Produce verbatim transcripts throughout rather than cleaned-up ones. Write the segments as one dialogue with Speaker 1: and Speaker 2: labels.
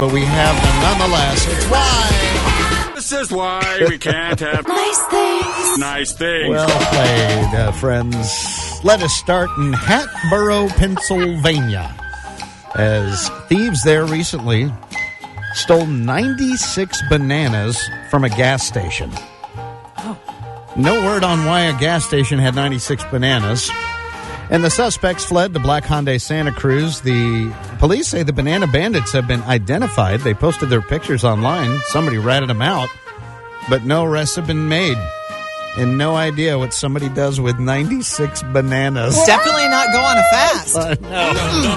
Speaker 1: but we have them nonetheless. It's why.
Speaker 2: This is why we can't have
Speaker 3: nice things.
Speaker 2: Nice things.
Speaker 1: Well played, uh, friends. Let us start in Hatboro, Pennsylvania, as thieves there recently stole ninety-six bananas from a gas station.
Speaker 3: Oh.
Speaker 1: No word on why a gas station had ninety-six bananas. And the suspects fled to Black Hyundai Santa Cruz. The police say the banana bandits have been identified. They posted their pictures online. Somebody ratted them out, but no arrests have been made. And no idea what somebody does with ninety-six bananas.
Speaker 4: Definitely not go on a fast.
Speaker 1: Uh, no.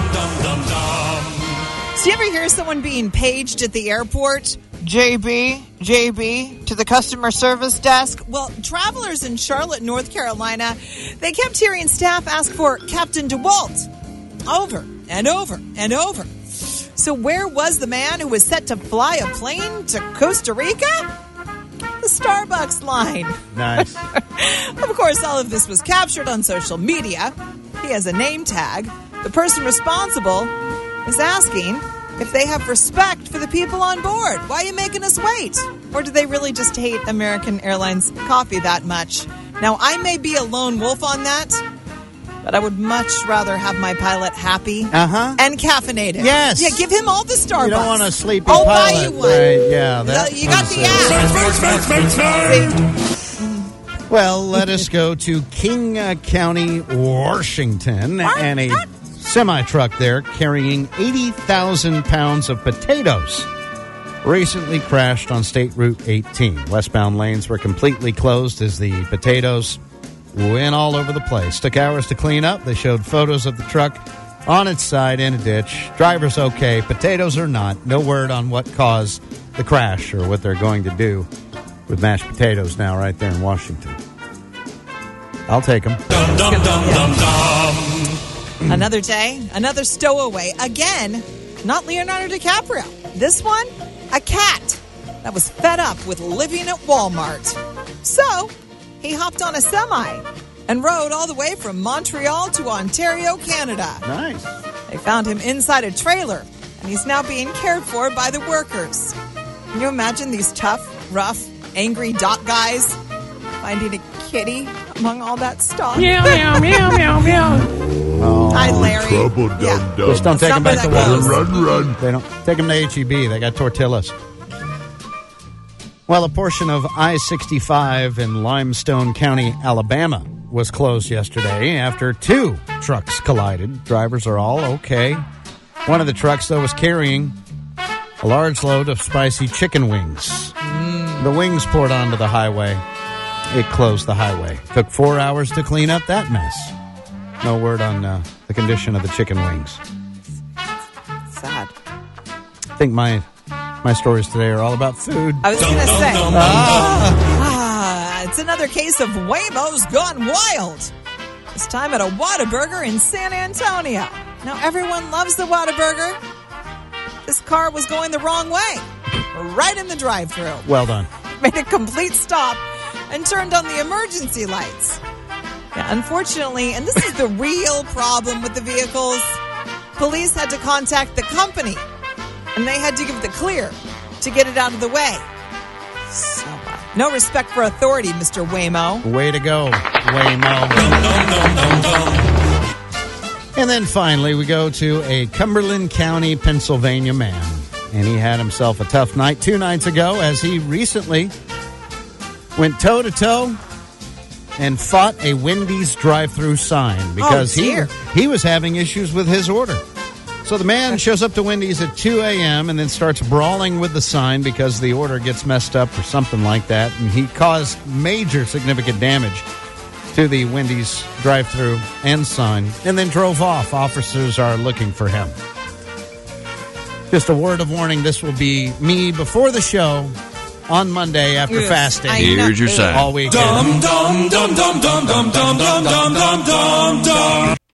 Speaker 4: Do you ever hear someone being paged at the airport? J B, J B, to the customer service desk. Well, travelers in Charlotte, North Carolina, they kept hearing staff ask for Captain DeWalt over and over and over. So where was the man who was set to fly a plane to Costa Rica? The Starbucks line.
Speaker 1: Nice.
Speaker 4: Of course, all of this was captured on social media. He has a name tag. The person responsible is asking if they have respect for the people on board. Why are you making us wait? Or do they really just hate American Airlines coffee that much? Now, I may be a lone wolf on that, but I would much rather have my pilot happy
Speaker 1: Uh-huh.
Speaker 4: and caffeinated.
Speaker 1: Yes.
Speaker 4: Yeah, give him all the Starbucks.
Speaker 1: You don't want a sleepy
Speaker 4: I'll
Speaker 1: pilot.
Speaker 4: buy you one.
Speaker 1: Right, yeah. That
Speaker 4: you got the app.
Speaker 1: Well, let us go to King uh, County, Washington, and a semi-truck there carrying eighty thousand pounds of potatoes recently crashed on State Route eighteen. Westbound lanes were completely closed as the potatoes went all over the place. Took hours to clean up. They showed photos of the truck on its side in a ditch. Driver's okay. Potatoes are not. No word on what caused the crash or what they're going to do with mashed potatoes now right there in Washington. I'll take them.
Speaker 2: Dum, dum, dum, dum, dum.
Speaker 4: Another day, another stowaway. Again, not Leonardo DiCaprio. This one, a cat that was fed up with living at Walmart. So he hopped on a semi and rode all the way from Montreal to Ontario, Canada.
Speaker 1: Nice.
Speaker 4: They found him inside a trailer, and he's now being cared for by the workers. Can you imagine these tough, rough, angry dock guys finding a kitty among all that stuff?
Speaker 3: Meow, meow, meow, meow, meow.
Speaker 1: Oh,
Speaker 4: Hi, Larry.
Speaker 5: trouble,
Speaker 4: Yeah.
Speaker 5: dum dum.
Speaker 1: just don't take them back to
Speaker 4: Somewhere that
Speaker 1: Walmart.
Speaker 5: Run, run.
Speaker 1: They don't take them to H E B. They got tortillas. Well, a portion of I sixty-five in Limestone County, Alabama, was closed yesterday after two trucks collided. Drivers are all okay. One of the trucks, though, was carrying a large load of spicy chicken wings. Mm. The wings poured onto the highway. It closed the highway. Took four hours to clean up that mess. No word on uh, the condition of the chicken wings.
Speaker 4: Sad.
Speaker 1: I think my my stories today are all about food.
Speaker 4: I was going to say,
Speaker 1: Ah.
Speaker 4: ah, it's another case of Waymo's gone wild. This time at a Whataburger in San Antonio. Now, everyone loves the Whataburger. This car was going the wrong way, right in the drive-thru.
Speaker 1: Well done.
Speaker 4: Made a complete stop and turned on the emergency lights. Yeah, unfortunately, and this is the real problem with the vehicles, police had to contact the company, and they had to give the clear to get it out of the way. So, uh, no respect for authority, Mister Waymo.
Speaker 1: Way to go, Waymo. And then finally, we go to a Cumberland County, Pennsylvania man. And he had himself a tough night two nights ago as he recently went toe-to-toe and fought a Wendy's drive-thru sign because
Speaker 4: Oh,
Speaker 1: he
Speaker 4: dear.
Speaker 1: he was having issues with his order. So the man shows up to Wendy's at two a.m. and then starts brawling with the sign because the order gets messed up or something like that. And he caused major significant damage to the Wendy's drive-thru and sign and then drove off. Officers are looking for him. Just a word of warning, this will be me before the show on Monday after
Speaker 4: Yes,
Speaker 1: fasting.
Speaker 4: I know.
Speaker 2: Here's your sign.
Speaker 1: All weekend.
Speaker 2: Dum, dum, dum, dum, dum, dum, dum, dum, dum, dum, dum, dum.